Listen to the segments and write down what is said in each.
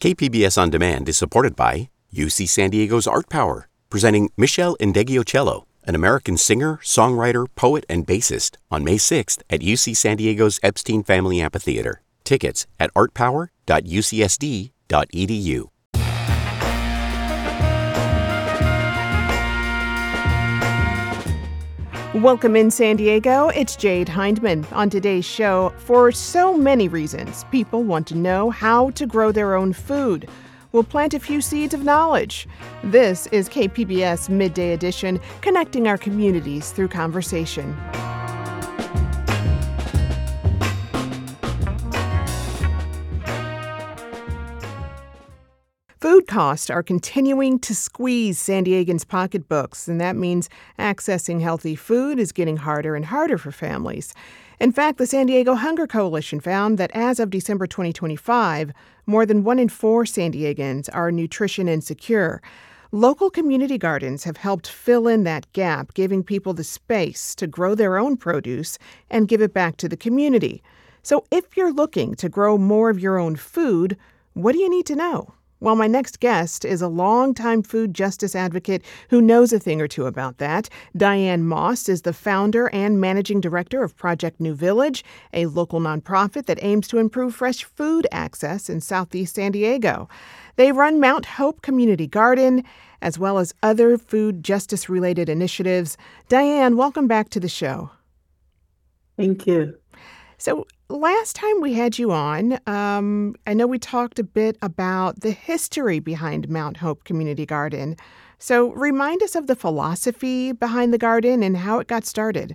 KPBS On Demand is supported by UC San Diego's Art Power, presenting Michelle Indegliocello, an American singer, songwriter, poet, and bassist, on May 6th at UC San Diego's Epstein Family Amphitheater. Tickets at artpower.ucsd.edu. Welcome in San Diego, it's Jade Hindman. On today's show, for so many reasons, people want to know how to grow their own food. We'll plant a few seeds of knowledge. This is KPBS Midday Edition, connecting our communities through conversation. Food costs are continuing to squeeze San Diegans' pocketbooks, and that means accessing healthy food is getting harder and harder for families. In fact, the San Diego Hunger Coalition found that as of December 2025, more than 1 in 4 San Diegans are nutrition insecure. Local community gardens have helped fill in that gap, giving people the space to grow their own produce and give it back to the community. So if you're looking to grow more of your own food, what do you need to know? Well, my next guest is a longtime food justice advocate who knows a thing or two about that. Diane Moss is the founder and managing director of Project New Village, a local nonprofit that aims to improve fresh food access in Southeast San Diego. They run Mount Hope Community Garden, as well as other food justice-related initiatives. Diane, welcome back to the show. Thank you. So last time we had you on, I know we talked a bit about the history behind Mount Hope Community Garden. So remind us of the philosophy behind the garden and how it got started.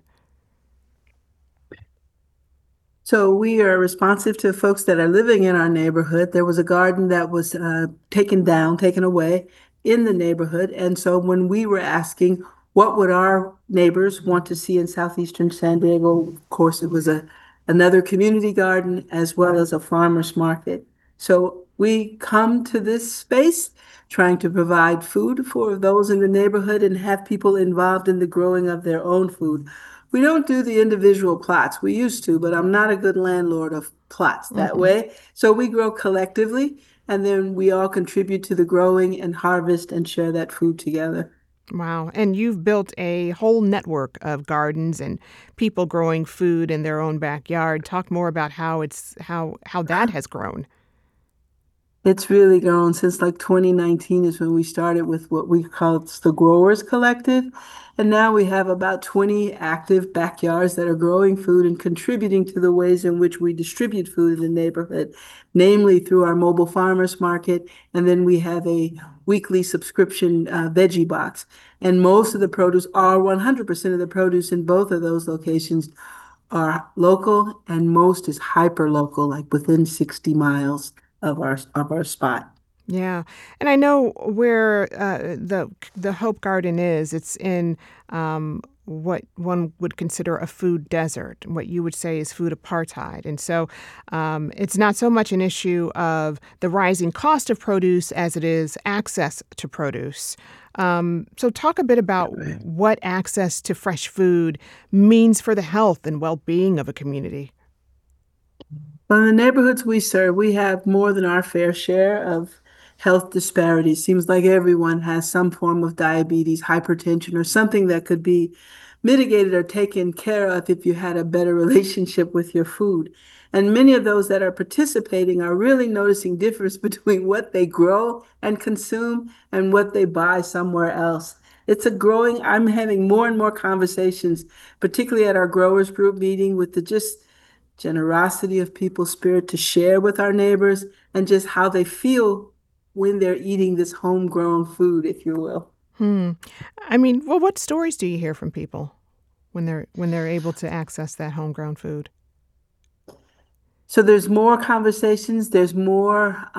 So we are responsive to folks that are living in our neighborhood. There was a garden that was taken away in the neighborhood. And so when we were asking what would our neighbors want to see in southeastern San Diego, of course, it was another community garden as well as a farmer's market. So we come to this space trying to provide food for those in the neighborhood and have people involved in the growing of their own food. We don't do the individual plots. We used to, but I'm not a good landlord of plots that way. So we grow collectively, and then we all contribute to the growing and harvest and share that food together. Wow. And you've built a whole network of gardens and people growing food in their own backyard. Talk more about how that has grown. It's really grown since 2019 is when we started with what we call the Growers Collective. And now we have about 20 active backyards that are growing food and contributing to the ways in which we distribute food in the neighborhood, namely through our mobile farmers market. And then we have a weekly subscription veggie box. And most of the produce, 100% of the produce in both of those locations are local, and most is hyper local, like within 60 miles of our spot. Yeah. And I know where the Hope Garden is. It's in what one would consider a food desert, what you would say is food apartheid. And so it's not so much an issue of the rising cost of produce as it is access to produce. So talk a bit about what access to fresh food means for the health and well-being of a community. Well, in the neighborhoods we serve, we have more than our fair share of health disparities. Seems like everyone has some form of diabetes, hypertension, or something that could be mitigated or taken care of if you had a better relationship with your food. And many of those that are participating are really noticing difference between what they grow and consume and what they buy somewhere else. I'm having more and more conversations, particularly at our growers group meeting, with the just generosity of people's spirit to share with our neighbors and just how they feel when they're eating this homegrown food, if you will. I mean, well, what stories do you hear from people when they're able to access that homegrown food? So there's more conversations. There's more.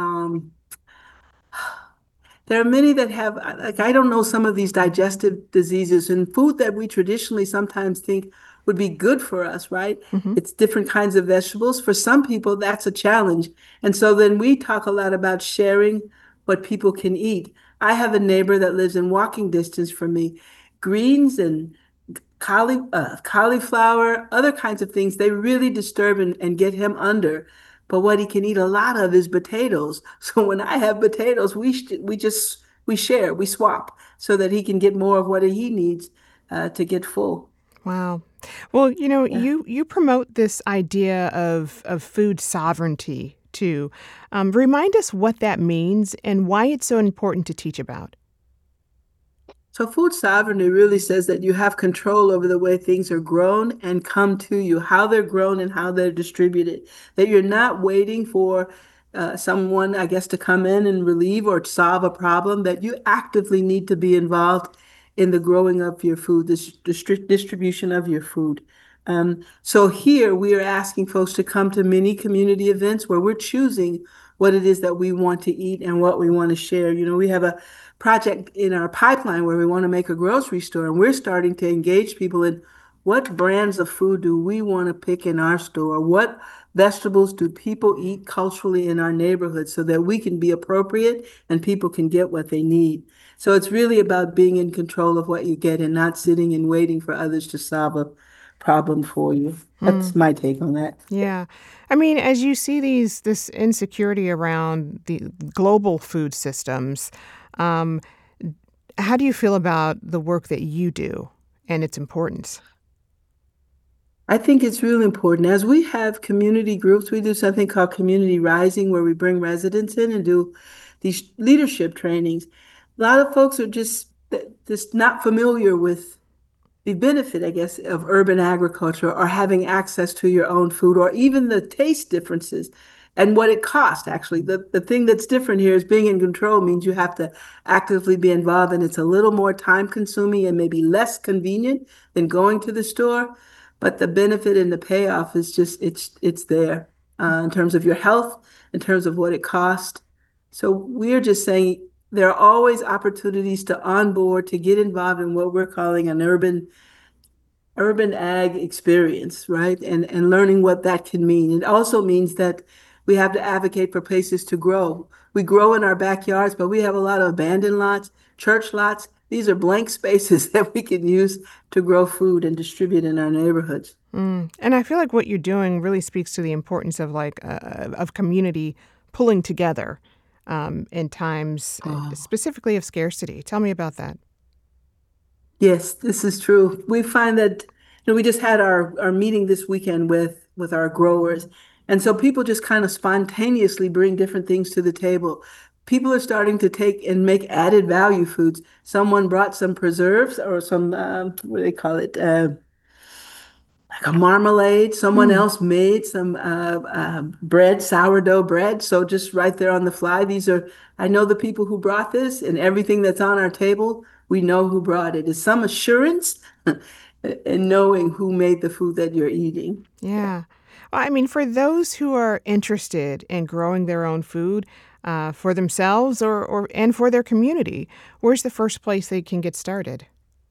There are many that have, I don't know, some of these digestive diseases and food that we traditionally sometimes think would be good for us, right? It's different kinds of vegetables. For some people, that's a challenge. And so then we talk a lot about sharing what people can eat. I have a neighbor that lives in walking distance from me. Greens and cauliflower, other kinds of things, they really disturb and get him under. but what he can eat a lot of is potatoes. So when I have potatoes, we share, we swap, so that he can get more of what he needs to get full. Wow. Well, Yeah. you promote this idea of food sovereignty too. Remind us what that means and why it's so important to teach about. So food sovereignty really says that you have control over the way things are grown and come to you, how they're grown and how they're distributed. That you're not waiting for someone, I guess, to come in and relieve or solve a problem, that you actively need to be involved in the growing of your food, this distribution of your food. So here we are asking folks to come to many community events where we're choosing what it is that we want to eat and what we want to share. We have a project in our pipeline where we want to make a grocery store, and we're starting to engage people in what brands of food do we want to pick in our store? What vegetables do people eat culturally in our neighborhood so that we can be appropriate and people can get what they need? So it's really about being in control of what you get and not sitting and waiting for others to solve a problem for you. Hmm. That's my take on that. Yeah. I mean, as you see this insecurity around the global food systems, um, how do you feel about the work that you do and its importance? I think it's really important. As we have community groups, we do something called Community Rising, where we bring residents in and do these leadership trainings. A lot of folks are just not familiar with the benefit, I guess, of urban agriculture or having access to your own food or even the taste differences and what it costs, actually. The thing that's different here is being in control means you have to actively be involved, and it's a little more time consuming and maybe less convenient than going to the store. But the benefit and the payoff is just, it's there in terms of your health, in terms of what it costs. So we're just saying there are always opportunities to onboard, to get involved in what we're calling an urban ag experience, right? And learning what that can mean. It also means that we have to advocate for places to grow. We grow in our backyards, but we have a lot of abandoned lots, church lots. These are blank spaces that we can use to grow food and distribute in our neighborhoods. And I feel like what you're doing really speaks to the importance of of community pulling together in times Oh. specifically of scarcity. Tell me about that. Yes, this is true. We find that, we just had our meeting this weekend with our growers. And so people just kind of spontaneously bring different things to the table. People are starting to take and make added value foods. Someone brought some preserves or some, what do they call it? Like a marmalade. Someone Hmm. else made some bread, sourdough bread. So just right there on the fly, I know the people who brought this, and everything that's on our table, we know who brought it. It's some assurance in knowing who made the food that you're eating. Yeah. Well, I mean, for those who are interested in growing their own food for themselves or and for their community, where's the first place they can get started?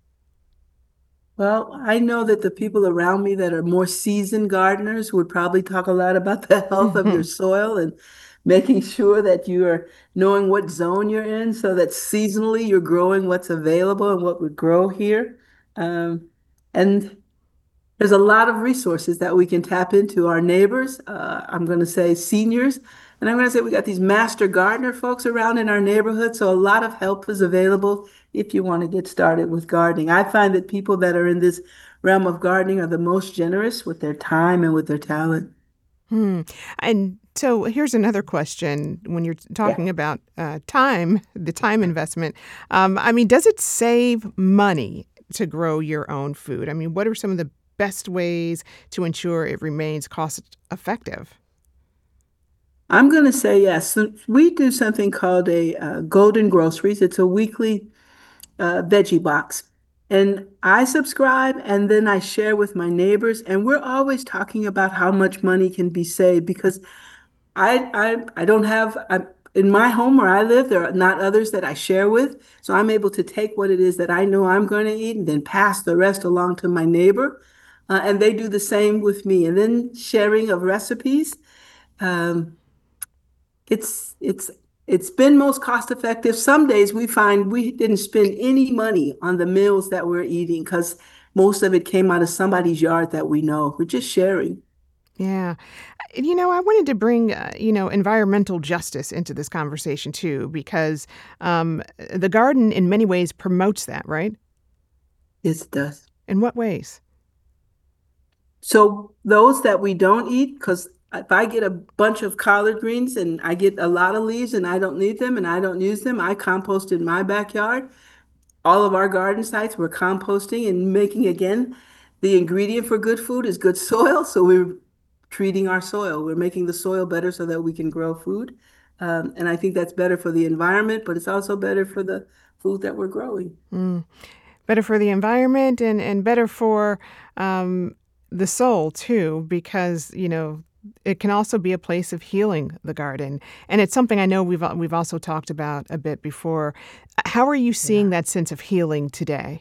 Well, I know that the people around me that are more seasoned gardeners would probably talk a lot about the health of your soil and making sure that you are knowing what zone you're in so that seasonally you're growing what's available and what would grow here. And there's a lot of resources that we can tap into. Our neighbors, I'm going to say seniors, and I'm going to say we got these master gardener folks around in our neighborhood. So a lot of help is available if you want to get started with gardening. I find that people that are in this realm of gardening are the most generous with their time and with their talent. Hmm. And so here's another question. When you're Yeah. talking about time, the time investment, I mean, does it save money to grow your own food? I mean, what are some of the best ways to ensure it remains cost effective? I'm going to say yes. So we do something called a Golden Groceries. It's a weekly veggie box. And I subscribe and then I share with my neighbors. And we're always talking about how much money can be saved because I don't have, in my home where I live, there are not others that I share with. So I'm able to take what it is that I know I'm going to eat and then pass the rest along to my neighbor. And they do the same with me. And then sharing of recipes. Um, it's it's been most cost effective. Some days we find we didn't spend any money on the meals that we're eating because most of it came out of somebody's yard that we know. We're just sharing. Yeah. I wanted to bring, environmental justice into this conversation too, because the garden in many ways promotes that, right? Yes, it does. In what ways? So those that we don't eat, because if I get a bunch of collard greens and I get a lot of leaves and I don't need them and I don't use them, I compost in my backyard. All of our garden sites, we're composting and making, again, the ingredient for good food is good soil. So we're treating our soil. We're making the soil better so that we can grow food. And I think that's better for the environment, but it's also better for the food that we're growing. Better for the environment and better for the soul too, because it can also be a place of healing, the garden, and it's something I know we've also talked about a bit before. How are you seeing that sense of healing today?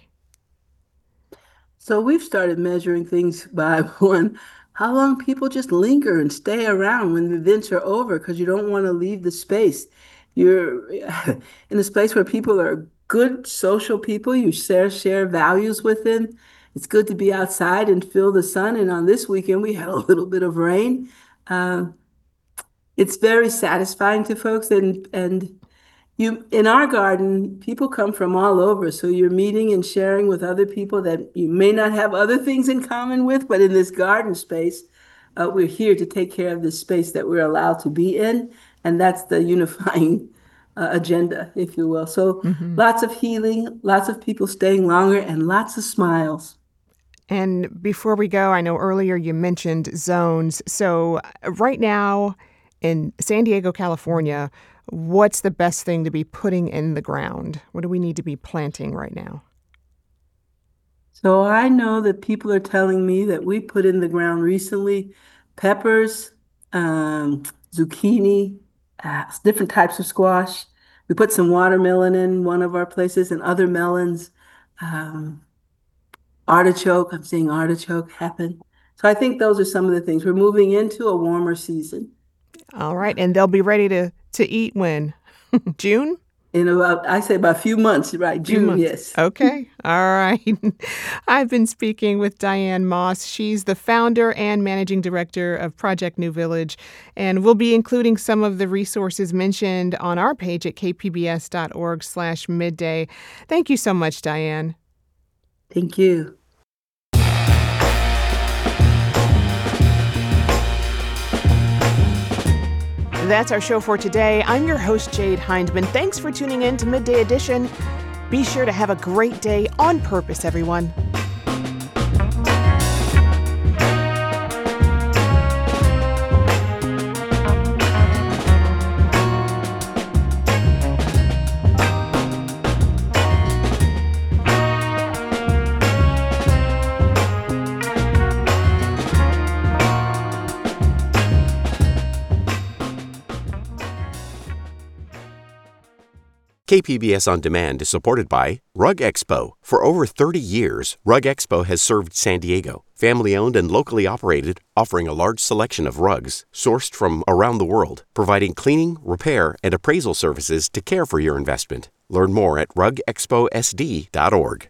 So we've started measuring things by one, how long people just linger and stay around when the events are over because you don't want to leave the space. You're in a space where people are good social people. You share values with them. It's good to be outside and feel the sun. And on this weekend, we had a little bit of rain. Uh, it's very satisfying to folks, and you, in our garden, people come from all over, so you're meeting and sharing with other people that you may not have other things in common with, but in this garden space, we're here to take care of this space that we're allowed to be in, and that's the unifying agenda, if you will. So lots of healing, lots of people staying longer, and lots of smiles. And before we go, I know earlier you mentioned zones. So right now in San Diego, California, what's the best thing to be putting in the ground? What do we need to be planting right now? So I know that people are telling me that we put in the ground recently peppers, zucchini, different types of squash. We put some watermelon in one of our places and other melons, um, artichoke. I'm seeing artichoke happen. So I think those are some of the things. We're moving into a warmer season. All right. And they'll be ready to eat when? June? In about, I say about a few months, right? Few June, months. yes. Okay. All right. I've been speaking with Diane Moss. She's the founder and managing director of Project New Village. And we'll be including some of the resources mentioned on our page at kpbs.org/midday. Thank you so much, Diane. Thank you. That's our show for today. I'm your host, Jade Hindman. Thanks for tuning in to Midday Edition. Be sure to have a great day on purpose, everyone. KPBS On Demand is supported by Rug Expo. For over 30 years, Rug Expo has served San Diego. Family-owned and locally operated, offering a large selection of rugs sourced from around the world, providing cleaning, repair, and appraisal services to care for your investment. Learn more at rugexposd.org.